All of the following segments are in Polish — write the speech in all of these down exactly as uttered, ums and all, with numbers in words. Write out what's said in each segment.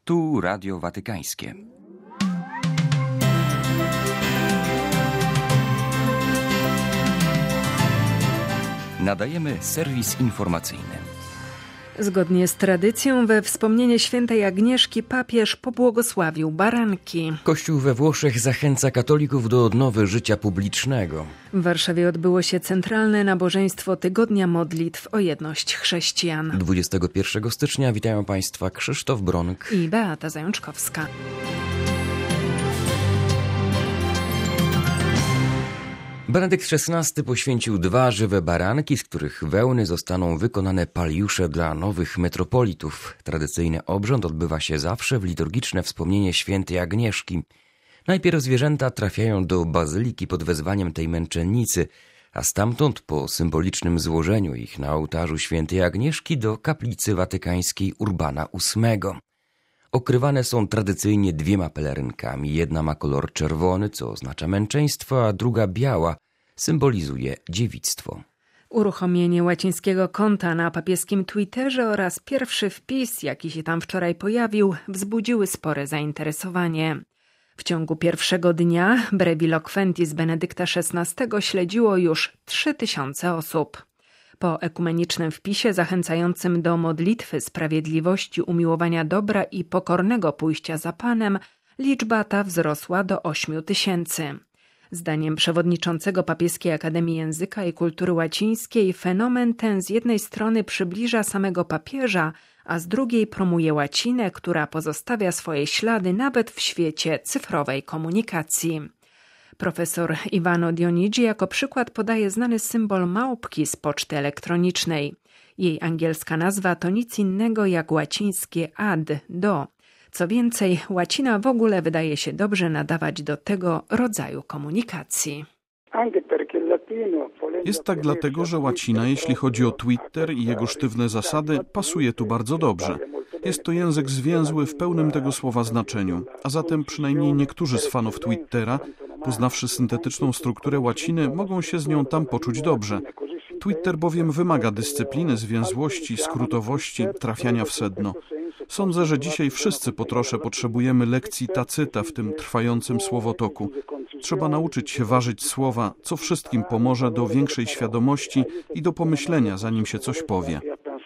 Tu Radio Watykańskie. Nadajemy serwis informacyjny. Zgodnie z tradycją we wspomnienie świętej Agnieszki papież pobłogosławił baranki. Kościół we Włoszech zachęca katolików do odnowy życia publicznego. W Warszawie odbyło się centralne nabożeństwo Tygodnia Modlitw o jedność chrześcijan. dwudziestego pierwszego stycznia witają Państwa Krzysztof Bronk i Beata Zajączkowska. Benedykt szesnasty poświęcił dwa żywe baranki, z których wełny zostaną wykonane paliusze dla nowych metropolitów. Tradycyjny obrząd odbywa się zawsze w liturgiczne wspomnienie świętej Agnieszki. Najpierw zwierzęta trafiają do bazyliki pod wezwaniem tej męczennicy, a stamtąd po symbolicznym złożeniu ich na ołtarzu świętej Agnieszki do kaplicy watykańskiej Urbana ósmego. Okrywane są tradycyjnie dwiema pelerynkami. Jedna ma kolor czerwony, co oznacza męczeństwo, a druga biała symbolizuje dziewictwo. Uruchomienie łacińskiego konta na papieskim Twitterze oraz pierwszy wpis, jaki się tam wczoraj pojawił, wzbudziły spore zainteresowanie. W ciągu pierwszego dnia Breviloquentis Benedykta szesnastego śledziło już trzy tysiące osób. Po ekumenicznym wpisie zachęcającym do modlitwy, sprawiedliwości, umiłowania dobra i pokornego pójścia za Panem, liczba ta wzrosła do ośmiu tysięcy. Zdaniem przewodniczącego Papieskiej Akademii Języka i Kultury Łacińskiej fenomen ten z jednej strony przybliża samego papieża, a z drugiej promuje łacinę, która pozostawia swoje ślady nawet w świecie cyfrowej komunikacji. Profesor Ivano Dionigi jako przykład podaje znany symbol małpki z poczty elektronicznej. Jej angielska nazwa to nic innego jak łacińskie ad, do. Co więcej, łacina w ogóle wydaje się dobrze nadawać do tego rodzaju komunikacji. Jest tak dlatego, że łacina, jeśli chodzi o Twitter i jego sztywne zasady, pasuje tu bardzo dobrze. Jest to język zwięzły w pełnym tego słowa znaczeniu, a zatem przynajmniej niektórzy z fanów Twittera, poznawszy syntetyczną strukturę łaciny, mogą się z nią tam poczuć dobrze. Twitter bowiem wymaga dyscypliny, zwięzłości, skrótowości, trafiania w sedno. Sądzę, że dzisiaj wszyscy po trosze potrzebujemy lekcji Tacyta w tym trwającym słowotoku. Trzeba nauczyć się ważyć słowa, co wszystkim pomoże do większej świadomości i do pomyślenia, zanim się coś powie.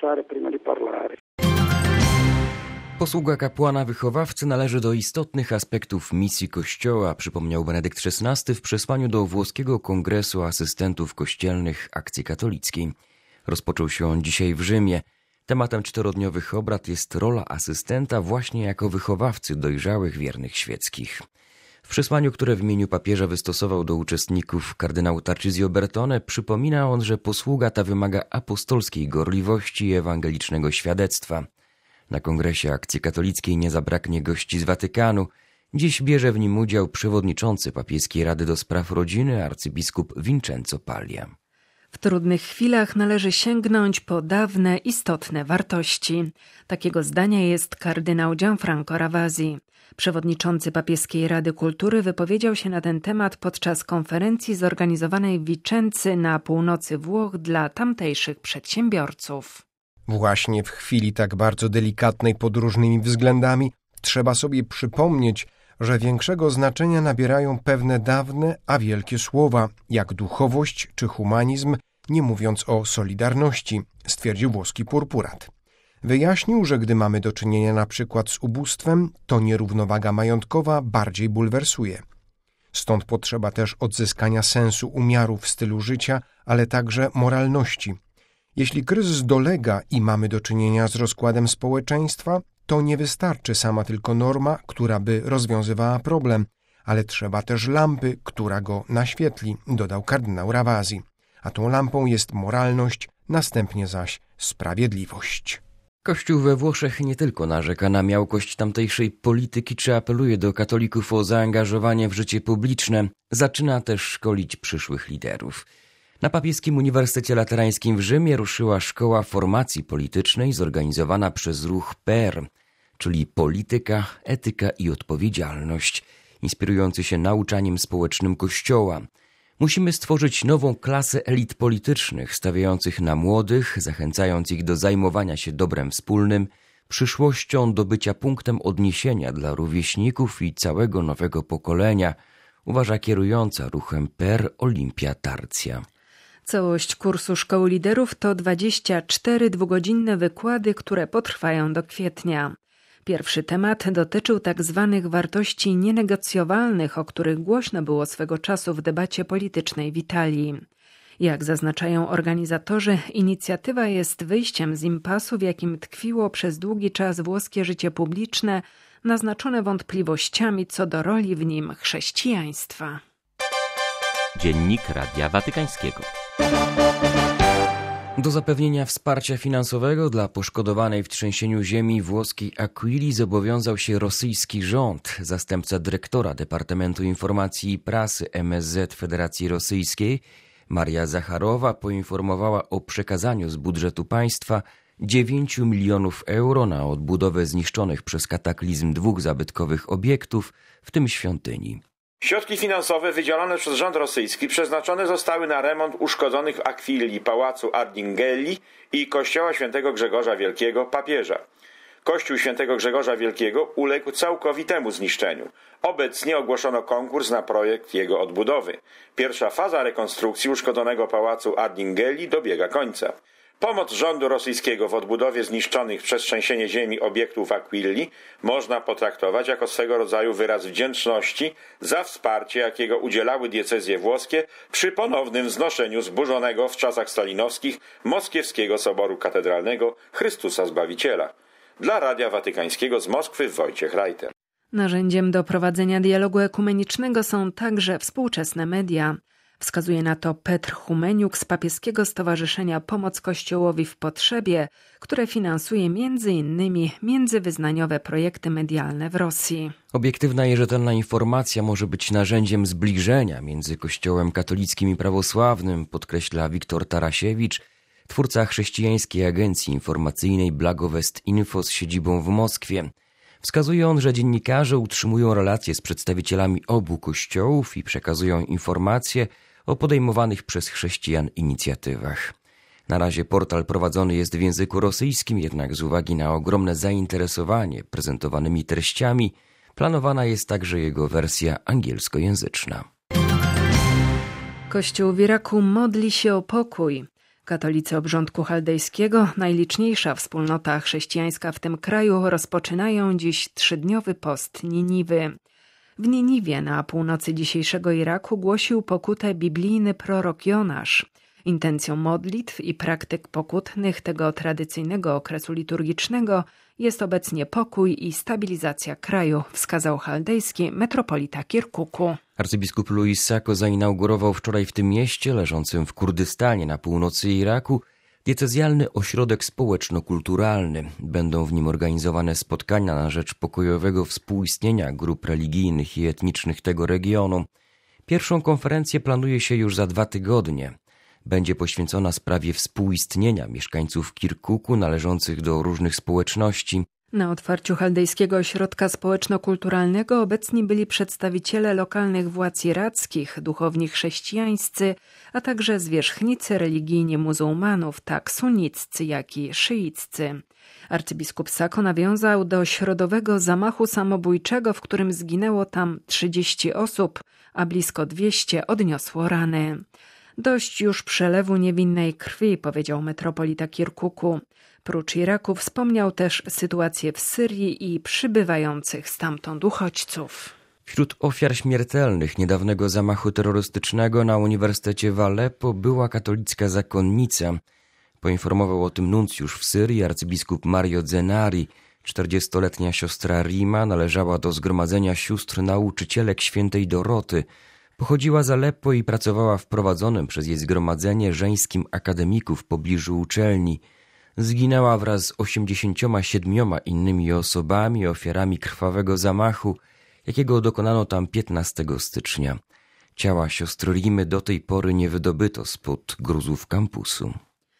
Posługa kapłana wychowawcy należy do istotnych aspektów misji Kościoła, przypomniał Benedykt szesnasty w przesłaniu do włoskiego Kongresu Asystentów Kościelnych Akcji Katolickiej. Rozpoczął się on dzisiaj w Rzymie. Tematem czterodniowych obrad jest rola asystenta właśnie jako wychowawcy dojrzałych wiernych świeckich. W przesłaniu, które w imieniu papieża wystosował do uczestników kardynał Tarcisio Bertone, przypomina on, że posługa ta wymaga apostolskiej gorliwości i ewangelicznego świadectwa. Na Kongresie Akcji Katolickiej nie zabraknie gości z Watykanu. Dziś bierze w nim udział przewodniczący Papieskiej Rady do Spraw Rodziny arcybiskup Vincenzo Paglia. W trudnych chwilach należy sięgnąć po dawne, istotne wartości. Takiego zdania jest kardynał Gianfranco Ravasi. Przewodniczący Papieskiej Rady Kultury wypowiedział się na ten temat podczas konferencji zorganizowanej w Vicenzy na północy Włoch dla tamtejszych przedsiębiorców. Właśnie w chwili tak bardzo delikatnej pod różnymi względami trzeba sobie przypomnieć, że większego znaczenia nabierają pewne dawne, a wielkie słowa, jak duchowość czy humanizm, nie mówiąc o solidarności, stwierdził włoski purpurat. Wyjaśnił, że gdy mamy do czynienia na przykład z ubóstwem, to nierównowaga majątkowa bardziej bulwersuje. Stąd potrzeba też odzyskania sensu umiaru w stylu życia, ale także moralności. Jeśli kryzys dolega i mamy do czynienia z rozkładem społeczeństwa, to nie wystarczy sama tylko norma, która by rozwiązywała problem, ale trzeba też lampy, która go naświetli, dodał kardynał Ravasi. A tą lampą jest moralność, następnie zaś sprawiedliwość. Kościół we Włoszech nie tylko narzeka na miałkość tamtejszej polityki, czy apeluje do katolików o zaangażowanie w życie publiczne, zaczyna też szkolić przyszłych liderów. Na Papieskim Uniwersytecie Laterańskim w Rzymie ruszyła szkoła formacji politycznej zorganizowana przez ruch P R, czyli polityka, etyka i odpowiedzialność, inspirujący się nauczaniem społecznym Kościoła. Musimy stworzyć nową klasę elit politycznych, stawiających na młodych, zachęcając ich do zajmowania się dobrem wspólnym, przyszłością do bycia punktem odniesienia dla rówieśników i całego nowego pokolenia, uważa kierująca ruchem Per Olimpia Tarcja. Całość kursu Szkoły Liderów to dwadzieścia cztery dwugodzinne wykłady, które potrwają do kwietnia. Pierwszy temat dotyczył tak zwanych wartości nienegocjowalnych, o których głośno było swego czasu w debacie politycznej w Italii. Jak zaznaczają organizatorzy, inicjatywa jest wyjściem z impasu, w jakim tkwiło przez długi czas włoskie życie publiczne, naznaczone wątpliwościami co do roli w nim chrześcijaństwa. Dziennik Radia Watykańskiego. Do zapewnienia wsparcia finansowego dla poszkodowanej w trzęsieniu ziemi włoskiej Aquili zobowiązał się rosyjski rząd. Zastępca dyrektora Departamentu Informacji i Prasy M S Z Federacji Rosyjskiej Maria Zacharowa poinformowała o przekazaniu z budżetu państwa dziewięciu milionów euro na odbudowę zniszczonych przez kataklizm dwóch zabytkowych obiektów, w tym świątyni. Środki finansowe wydzielone przez rząd rosyjski przeznaczone zostały na remont uszkodzonych w Aquilii pałacu Ardinghelli i kościoła świętego Grzegorza Wielkiego papieża. Kościół świętego Grzegorza Wielkiego uległ całkowitemu zniszczeniu. Obecnie ogłoszono konkurs na projekt jego odbudowy. Pierwsza faza rekonstrukcji uszkodzonego pałacu Ardinghelli dobiega końca. Pomoc rządu rosyjskiego w odbudowie zniszczonych przez trzęsienie ziemi obiektów Aquilli można potraktować jako swego rodzaju wyraz wdzięczności za wsparcie, jakiego udzielały diecezje włoskie przy ponownym wznoszeniu zburzonego w czasach stalinowskich moskiewskiego soboru katedralnego Chrystusa Zbawiciela. Dla Radia Watykańskiego z Moskwy Wojciech Reiter. Narzędziem do prowadzenia dialogu ekumenicznego są także współczesne media. Wskazuje na to Petr Humeniuk z Papieskiego Stowarzyszenia Pomoc Kościołowi w Potrzebie, które finansuje między innymi międzywyznaniowe projekty medialne w Rosji. Obiektywna i rzetelna informacja może być narzędziem zbliżenia między Kościołem katolickim i prawosławnym, podkreśla Wiktor Tarasiewicz, twórca chrześcijańskiej agencji informacyjnej Blagovest Info z siedzibą w Moskwie. Wskazuje on, że dziennikarze utrzymują relacje z przedstawicielami obu kościołów i przekazują informacje o podejmowanych przez chrześcijan inicjatywach. Na razie portal prowadzony jest w języku rosyjskim, jednak z uwagi na ogromne zainteresowanie prezentowanymi treściami, planowana jest także jego wersja angielskojęzyczna. Kościół w Iraku modli się o pokój. Katolicy obrządku chaldejskiego, najliczniejsza wspólnota chrześcijańska w tym kraju, rozpoczynają dziś trzydniowy post Niniwy. W Niniwie na północy dzisiejszego Iraku głosił pokutę biblijny prorok Jonasz. Intencją modlitw i praktyk pokutnych tego tradycyjnego okresu liturgicznego jest obecnie pokój i stabilizacja kraju, wskazał chaldejski metropolita Kirkuku. Arcybiskup Louis Sako zainaugurował wczoraj w tym mieście, leżącym w Kurdystanie na północy Iraku, diecezjalny ośrodek społeczno-kulturalny. Będą w nim organizowane spotkania na rzecz pokojowego współistnienia grup religijnych i etnicznych tego regionu. Pierwszą konferencję planuje się już za dwa tygodnie. Będzie poświęcona sprawie współistnienia mieszkańców Kirkuku należących do różnych społeczności. Na otwarciu chaldejskiego ośrodka społeczno-kulturalnego obecni byli przedstawiciele lokalnych władz irackich, duchowni chrześcijańscy, a także zwierzchnicy religijni muzułmanów, tak sunniccy, jak i szyiccy. Arcybiskup Sako nawiązał do środowego zamachu samobójczego, w którym zginęło tam trzydzieści osób, a blisko dwieście odniosło rany. Dość już przelewu niewinnej krwi, powiedział metropolita Kirkuku. Prócz Iraku wspomniał też sytuację w Syrii i przybywających stamtąd uchodźców. Wśród ofiar śmiertelnych niedawnego zamachu terrorystycznego na Uniwersytecie w Aleppo była katolicka zakonnica. Poinformował o tym nuncjusz w Syrii arcybiskup Mario Zenari. czterdziestoletnia siostra Rima należała do zgromadzenia sióstr nauczycielek świętej Doroty. Pochodziła z Aleppo i pracowała w prowadzonym przez jej zgromadzenie żeńskim akademiku w pobliżu uczelni. Zginęła wraz z osiemdziesięcioma siedmioma innymi osobami, ofiarami krwawego zamachu, jakiego dokonano tam piętnastego stycznia. Ciała siostry Rimy do tej pory nie wydobyto spod gruzów kampusu.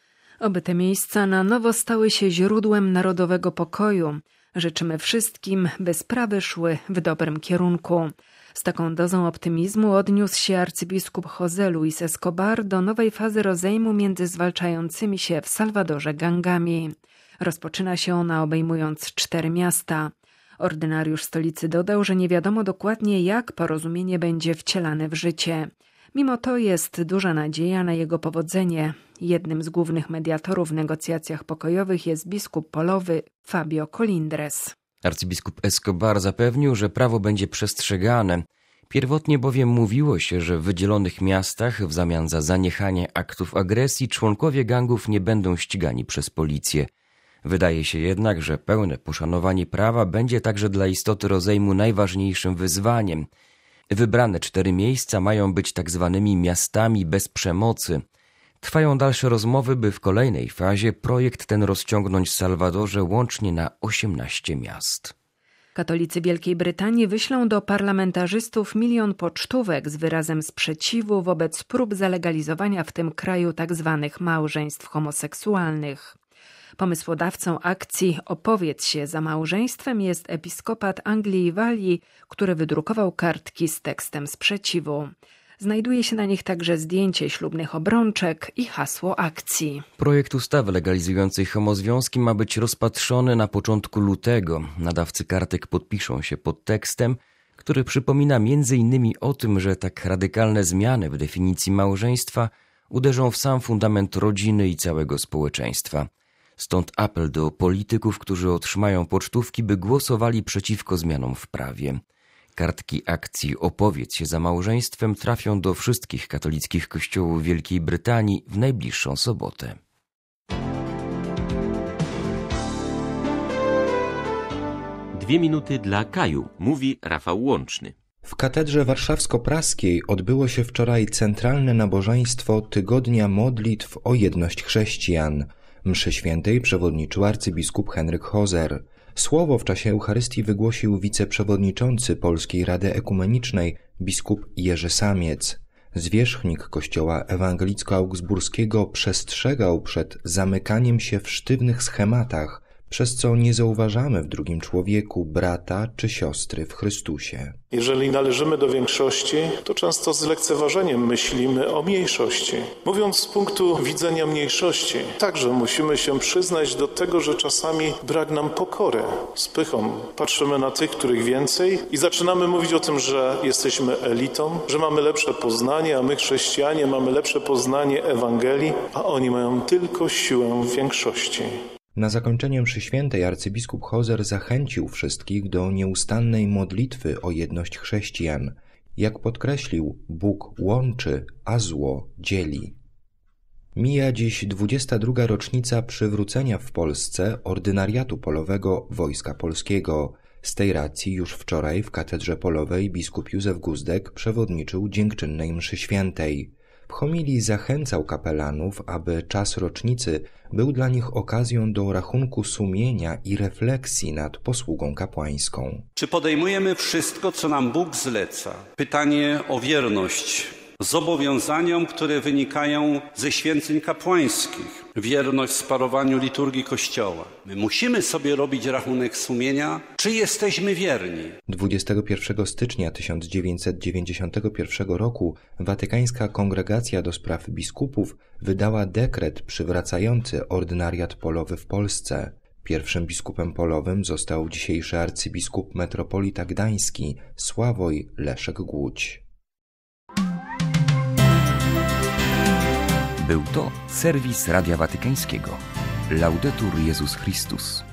Oby te miejsca na nowo stały się źródłem narodowego pokoju. Życzymy wszystkim, by sprawy szły w dobrym kierunku. Z taką dozą optymizmu odniósł się arcybiskup José Luis Escobar do nowej fazy rozejmu między zwalczającymi się w Salwadorze gangami. Rozpoczyna się ona obejmując cztery miasta. Ordynariusz stolicy dodał, że nie wiadomo dokładnie, jak porozumienie będzie wcielane w życie. Mimo to jest duża nadzieja na jego powodzenie. Jednym z głównych mediatorów w negocjacjach pokojowych jest biskup polowy Fabio Colindres. Arcybiskup Escobar zapewnił, że prawo będzie przestrzegane. Pierwotnie bowiem mówiło się, że w wydzielonych miastach w zamian za zaniechanie aktów agresji członkowie gangów nie będą ścigani przez policję. Wydaje się jednak, że pełne poszanowanie prawa będzie także dla istoty rozejmu najważniejszym wyzwaniem. Wybrane cztery miejsca mają być tak zwanymi miastami bez przemocy. Trwają dalsze rozmowy, by w kolejnej fazie projekt ten rozciągnąć w Salwadorze łącznie na osiemnaście miast. Katolicy Wielkiej Brytanii wyślą do parlamentarzystów milion pocztówek z wyrazem sprzeciwu wobec prób zalegalizowania w tym kraju tzw. małżeństw homoseksualnych. Pomysłodawcą akcji Opowiedz się za małżeństwem jest episkopat Anglii i Walii, który wydrukował kartki z tekstem sprzeciwu. Znajduje się na nich także zdjęcie ślubnych obrączek i hasło akcji. Projekt ustawy legalizującej homozwiązki ma być rozpatrzony na początku lutego. Nadawcy kartek podpiszą się pod tekstem, który przypomina między innymi o tym, że tak radykalne zmiany w definicji małżeństwa uderzą w sam fundament rodziny i całego społeczeństwa. Stąd apel do polityków, którzy otrzymają pocztówki, by głosowali przeciwko zmianom w prawie. Kartki akcji Opowiedz się za małżeństwem trafią do wszystkich katolickich kościołów Wielkiej Brytanii w najbliższą sobotę. Dwie minuty dla Kaju, mówi Rafał Łączny. W katedrze warszawsko-praskiej odbyło się wczoraj centralne nabożeństwo Tygodnia Modlitw o Jedność Chrześcijan. Mszy świętej przewodniczył arcybiskup Henryk Hozer. Słowo w czasie Eucharystii wygłosił wiceprzewodniczący Polskiej Rady Ekumenicznej biskup Jerzy Samiec. Zwierzchnik Kościoła Ewangelicko-Augsburskiego przestrzegał przed zamykaniem się w sztywnych schematach, przez co nie zauważamy w drugim człowieku brata czy siostry w Chrystusie. Jeżeli należymy do większości, to często z lekceważeniem myślimy o mniejszości. Mówiąc z punktu widzenia mniejszości, także musimy się przyznać do tego, że czasami brak nam pokory. Z pychą patrzymy na tych, których więcej i zaczynamy mówić o tym, że jesteśmy elitą, że mamy lepsze poznanie, a my chrześcijanie mamy lepsze poznanie Ewangelii, a oni mają tylko siłę większości. Na zakończenie mszy świętej arcybiskup Hozer zachęcił wszystkich do nieustannej modlitwy o jedność chrześcijan. Jak podkreślił, Bóg łączy, a zło dzieli. Mija dziś dwudziesta druga rocznica przywrócenia w Polsce ordynariatu polowego Wojska Polskiego. Z tej racji już wczoraj w katedrze polowej biskup Józef Guzdek przewodniczył dziękczynnej mszy świętej. W homilii zachęcał kapelanów, aby czas rocznicy był dla nich okazją do rachunku sumienia i refleksji nad posługą kapłańską. Czy podejmujemy wszystko, co nam Bóg zleca? Pytanie o wierność zobowiązaniom, które wynikają ze święceń kapłańskich. Wierność w sparowaniu liturgii Kościoła. My musimy sobie robić rachunek sumienia, czy jesteśmy wierni. dwudziestego pierwszego stycznia tysiąc dziewięćset dziewięćdziesiątego pierwszego roku Watykańska Kongregacja do Spraw Biskupów wydała dekret przywracający ordynariat polowy w Polsce. Pierwszym biskupem polowym został dzisiejszy arcybiskup metropolita gdański Sławoj Leszek Głódź. Był to serwis Radia Watykańskiego. Laudetur Jezus Chrystus.